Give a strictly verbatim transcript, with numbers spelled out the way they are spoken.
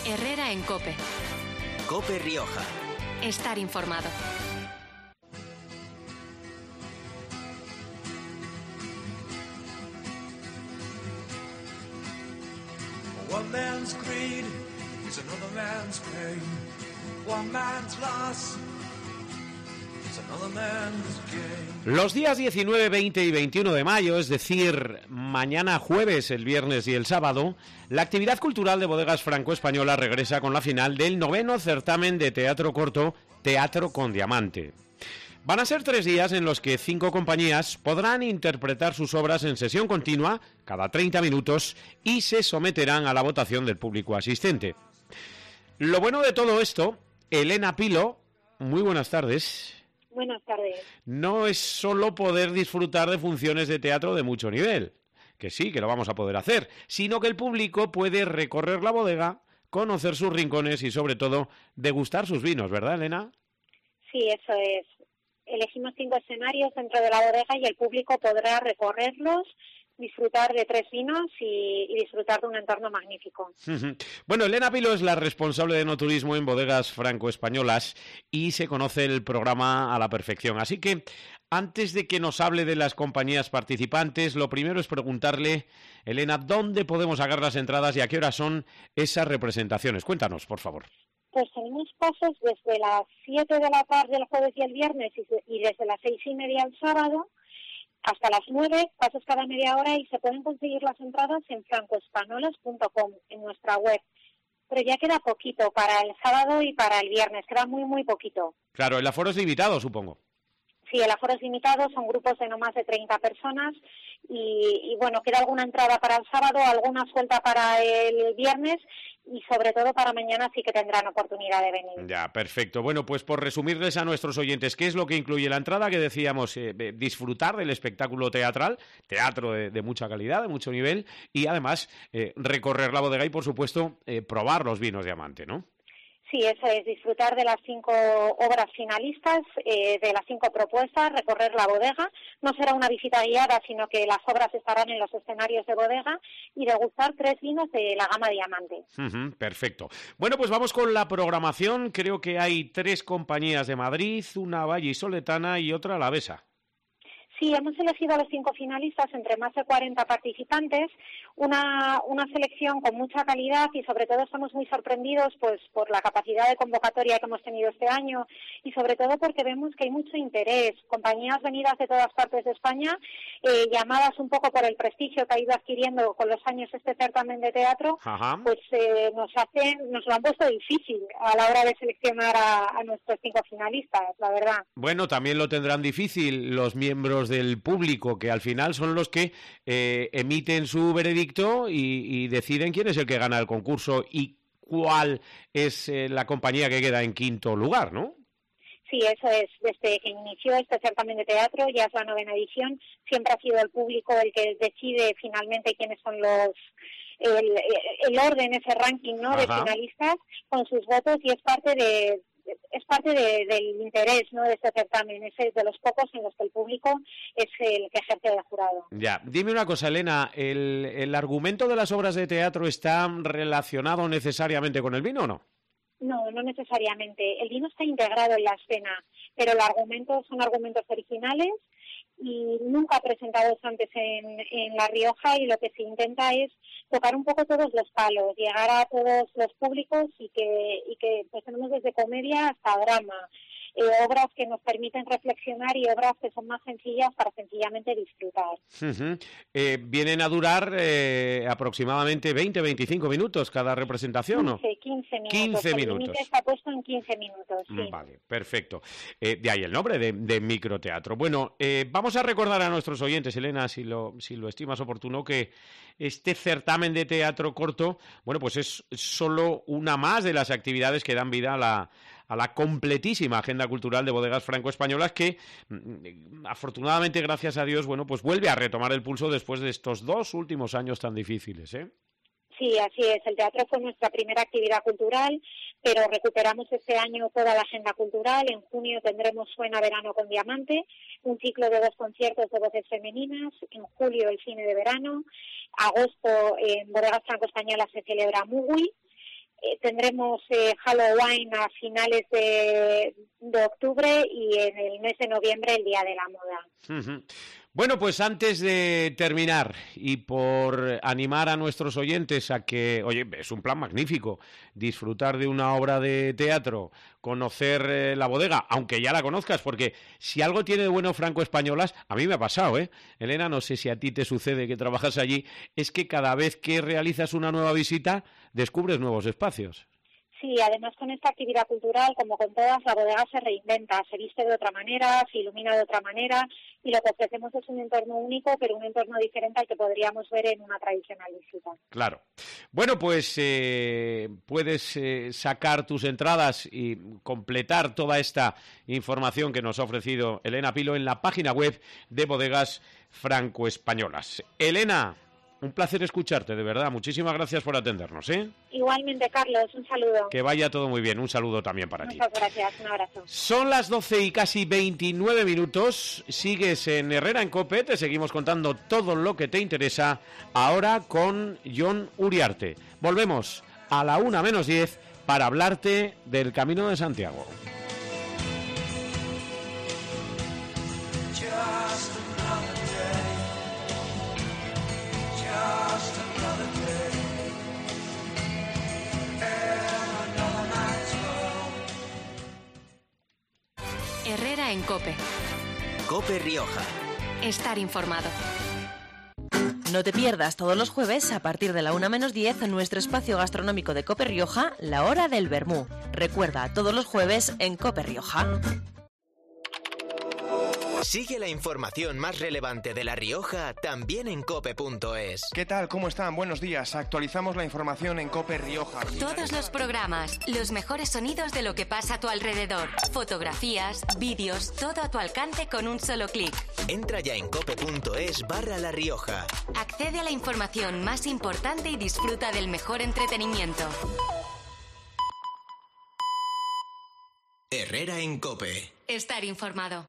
Herrera en COPE. COPE Rioja. Estar informado. One man's greed is another man's pain. One man's loss is another man's gain. Los días diecinueve, veinte y veintiuno de mayo, es decir, mañana jueves, el viernes y el sábado, la actividad cultural de Bodegas Franco-Españolas regresa con la final del noveno certamen de teatro corto Teatro con Diamante. Van a ser tres días en los que cinco compañías podrán interpretar sus obras en sesión continua, cada treinta minutos, y se someterán a la votación del público asistente. Lo bueno de todo esto, Elena Pilo, muy buenas tardes. Buenas tardes. No es solo poder disfrutar de funciones de teatro de mucho nivel, que sí, que lo vamos a poder hacer, sino que el público puede recorrer la bodega, conocer sus rincones y, sobre todo, degustar sus vinos, ¿verdad, Elena? Sí, eso es. Elegimos cinco escenarios dentro de la bodega y el público podrá recorrerlos, disfrutar de tres vinos y, y disfrutar de un entorno magnífico. Bueno, Elena Pilo es la responsable de enoturismo en Bodegas Franco-Españolas y se conoce el programa a la perfección. Así que, antes de que nos hable de las compañías participantes, lo primero es preguntarle, Elena, ¿dónde podemos sacar las entradas y a qué hora son esas representaciones? Cuéntanos, por favor. Pues tenemos pasos desde las siete de la tarde el jueves y el viernes y desde las seis y media el sábado hasta las nueve, pasos cada media hora, y se pueden conseguir las entradas en francoespanolas punto com, en nuestra web. Pero ya queda poquito para el sábado y para el viernes, queda muy, muy poquito. Claro, el aforo es limitado, supongo. Sí, el aforo es limitado, son grupos de no más de treinta personas y, y bueno, queda alguna entrada para el sábado, alguna suelta para el viernes y sobre todo para mañana sí que tendrán oportunidad de venir. Ya, perfecto. Bueno, pues por resumirles a nuestros oyentes, ¿qué es lo que incluye la entrada? Que decíamos, eh, disfrutar del espectáculo teatral, teatro de, de mucha calidad, de mucho nivel, y además eh, recorrer la bodega y, por supuesto, eh, probar los vinos Diamante, ¿no? Sí, eso es, disfrutar de las cinco obras finalistas, eh, de las cinco propuestas, recorrer la bodega. No será una visita guiada, sino que las obras estarán en los escenarios de bodega y degustar tres vinos de la gama Diamante. Uh-huh, perfecto. Bueno, pues vamos con la programación. Creo que hay tres compañías de Madrid, una vallisoletana y otra alavesa. Sí, hemos elegido a los cinco finalistas entre más de cuarenta participantes, una, una selección con mucha calidad y sobre todo estamos muy sorprendidos pues por la capacidad de convocatoria que hemos tenido este año y sobre todo porque vemos que hay mucho interés, compañías venidas de todas partes de España, eh, llamadas un poco por el prestigio que ha ido adquiriendo con los años este certamen de teatro. Ajá. Pues eh, nos hacen, nos lo han puesto difícil a la hora de seleccionar a, a nuestros cinco finalistas, la verdad. Bueno, también lo tendrán difícil los miembros del público, que al final son los que eh, emiten su veredicto y, y deciden quién es el que gana el concurso y cuál es eh, la compañía que queda en quinto lugar, ¿no? Sí, eso es. Desde que inició este certamen de teatro, ya es la novena edición, siempre ha sido el público el que decide finalmente quiénes son los el, el orden, ese ranking, ¿no? Ajá. De finalistas con sus votos y es parte de es parte de, del interés, ¿no? De este certamen, es de los pocos en los que el público es el que ejerce de jurado. Ya, dime una cosa, Elena, ¿el, el argumento de las obras de teatro está relacionado necesariamente con el vino o no? No, no necesariamente. El vino está integrado en la escena, pero los argumentos son argumentos originales y nunca presentados antes en, en La Rioja, y lo que se intenta es tocar un poco todos los palos, llegar a todos los públicos y que, y que pues tenemos desde comedia hasta drama. Eh, obras que nos permiten reflexionar y obras que son más sencillas para sencillamente disfrutar. Uh-huh. Eh, vienen a durar eh, aproximadamente veinte a veinticinco minutos cada representación, ¿no? quince, quince minutos. quince el minutos. límite está puesto en quince minutos, sí. Vale, perfecto. Eh, de ahí el nombre de, de microteatro. Bueno, eh, vamos a recordar a nuestros oyentes, Elena, si lo, si lo estimas oportuno, que este certamen de teatro corto, bueno, pues es solo una más de las actividades que dan vida a la, a la completísima agenda cultural de Bodegas Franco-Españolas que, afortunadamente, gracias a Dios, bueno, pues vuelve a retomar el pulso después de estos dos últimos años tan difíciles, ¿eh? Sí, así es. El teatro fue nuestra primera actividad cultural, pero recuperamos este año toda la agenda cultural. En junio tendremos Suena Verano con Diamante, un ciclo de dos conciertos de voces femeninas. En julio el cine de verano. Agosto en Bodegas Franco-Españolas se celebra Mugui. Eh, tendremos eh, Halloween a finales de, de octubre y en el mes de noviembre el Día de la Moda. Uh-huh. Bueno, pues antes de terminar y por animar a nuestros oyentes a que, oye, es un plan magnífico, disfrutar de una obra de teatro, conocer eh, la bodega, aunque ya la conozcas, porque si algo tiene de bueno Franco Españolas, a mí me ha pasado, ¿eh? Elena, no sé si a ti te sucede que trabajas allí, es que cada vez que realizas una nueva visita, descubres nuevos espacios. Sí, además con esta actividad cultural, como con todas, la bodega se reinventa, se viste de otra manera, se ilumina de otra manera y lo que ofrecemos es un entorno único, pero un entorno diferente al que podríamos ver en una tradicional visita. Claro. Bueno, pues eh, puedes eh, sacar tus entradas y completar toda esta información que nos ha ofrecido Elena Pilo en la página web de Bodegas Franco Españolas. Elena, un placer escucharte, de verdad. Muchísimas gracias por atendernos, ¿eh? Igualmente, Carlos, un saludo. Que vaya todo muy bien. Un saludo también para Muchas ti. Muchas gracias, un abrazo. Son las doce y casi veintinueve minutos. Sigues en Herrera en COPE. Te seguimos contando todo lo que te interesa. Ahora con Jon Uriarte. Volvemos a la una menos diez para hablarte del Camino de Santiago. Herrera en COPE. COPE Rioja. Estar informado. No te pierdas todos los jueves a partir de la una menos diez en nuestro espacio gastronómico de COPE Rioja, La Hora del Vermú. Recuerda, todos los jueves en COPE Rioja. Sigue la información más relevante de La Rioja también en cope punto es. ¿Qué tal? ¿Cómo están? Buenos días. Actualizamos la información en COPE Rioja. Todos los programas, los mejores sonidos de lo que pasa a tu alrededor. Fotografías, vídeos, todo a tu alcance con un solo clic. Entra ya en cope punto es barra La Rioja. Accede a la información más importante y disfruta del mejor entretenimiento. Herrera en COPE. Estar informado.